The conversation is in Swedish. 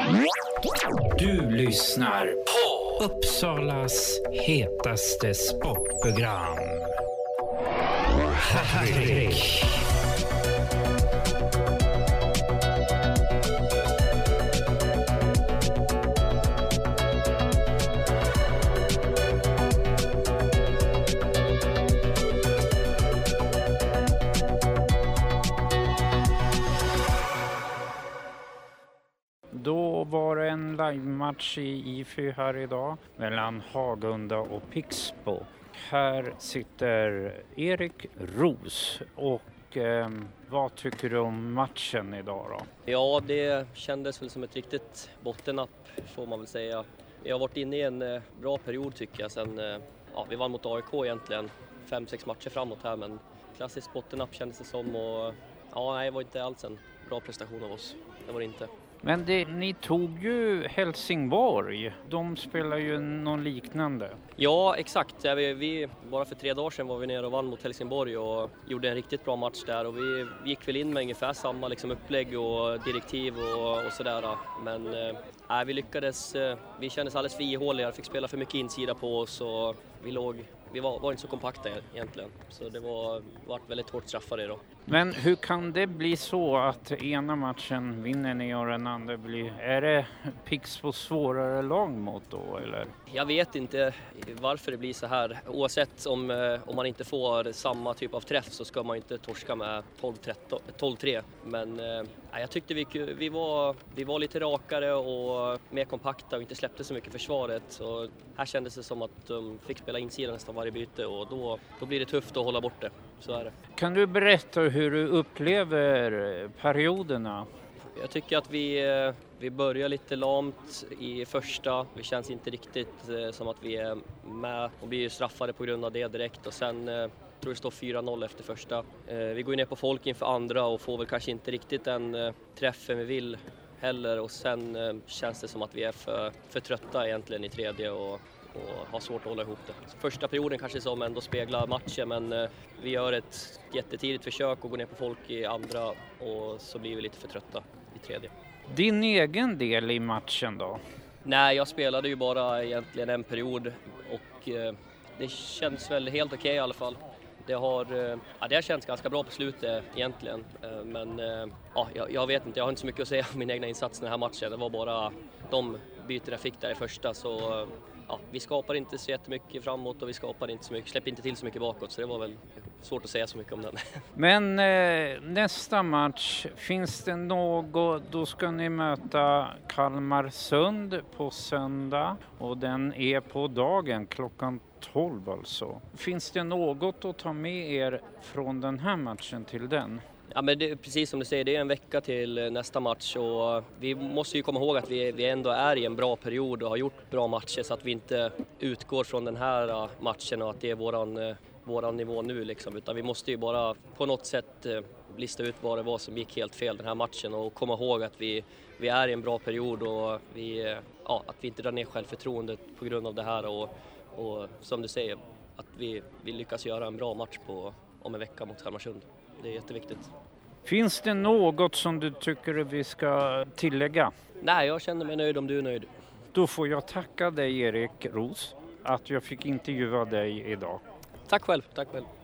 Du lyssnar på Uppsalas hetaste sportprogram. Hattrick. Då var det en live-match i IFY här idag mellan Hagunda och Pixbo. Här sitter Erik Roos och vad tycker du om matchen idag då? Ja, det kändes väl som ett riktigt bottennapp får man väl säga. Vi har varit inne i en bra period tycker jag sen vi vann mot AIK egentligen 5-6 matcher framåt här, men klassiskt bottennapp kändes det som och det var inte alls en bra prestation av oss. Det var det inte. Men ni tog ju Helsingborg. De spelar ju någon liknande. Ja, exakt. Vi bara för 3 dagar sedan var vi nere och vann mot Helsingborg och gjorde en riktigt bra match där. Och vi gick väl in med ungefär samma upplägg och direktiv och sådär. Men vi lyckades. Vi kändes alldeles för ihåliga. Fick spela för mycket insida på oss och vi var inte så kompakta egentligen. Så det var väldigt hårt straffade då. Men hur kan det bli så att ena matchen vinner ni och den andra blir... Är det Pixbo svårare lag mot då eller? Jag vet inte varför det blir så här. Oavsett om man inte får samma typ av träff så ska man inte torska med 12-3. Men jag tyckte vi var lite rakare och mer kompakta och inte släppte så mycket försvaret. Så här kändes det som att de fick spela insidan nästan varje byte och då blir det tufft att hålla bort det. Så är det. Kan du berätta hur du upplever perioderna? Jag tycker att vi börjar lite lamt i första. Vi känns inte riktigt som att vi är med och blir straffade på grund av det direkt. Och sen tror det står 4-0 efter första. Vi går ner på folk inför andra och får väl kanske inte riktigt den träffen vi vill heller. Och sen känns det som att vi är för trötta egentligen i tredje och har svårt att hålla ihop det. Första perioden kanske som ändå speglar matchen, men vi gör ett jättetidigt försök att gå ner på folk i andra och så blir vi lite för trötta i tredje. Din egen del i matchen då? Nej, jag spelade ju bara egentligen en period och det känns väl helt okej i alla fall. Det har känts ganska bra på slutet egentligen, men jag vet inte, jag har inte så mycket att säga om min egna insats i den här matchen. Det var bara de byten jag fick där i första, så vi skapar inte så jättemycket framåt och vi släpper inte till så mycket bakåt, så det var väl svårt att säga så mycket om den. Men nästa match, finns det något, då ska ni möta Kalmarsund på söndag och den är på dagen klockan 12 alltså. Finns det något att ta med er från den här matchen till den? Ja, men det, precis som du säger, det är en vecka till nästa match och vi måste ju komma ihåg att vi ändå är i en bra period och har gjort bra matcher, så att vi inte utgår från den här matchen och att det är våran nivå nu liksom, utan vi måste ju bara på något sätt lista ut vad det var som gick helt fel den här matchen och komma ihåg att vi är i en bra period och att vi inte drar ner självförtroendet på grund av det här och som du säger, att vi lyckas göra en bra match om en vecka mot Kalmarsund. Det är jätteviktigt. Finns det något som du tycker vi ska tillägga? Nej, jag känner mig nöjd om du är nöjd. Då får jag tacka dig Erik Roos att jag fick intervjua dig idag. Tack själv.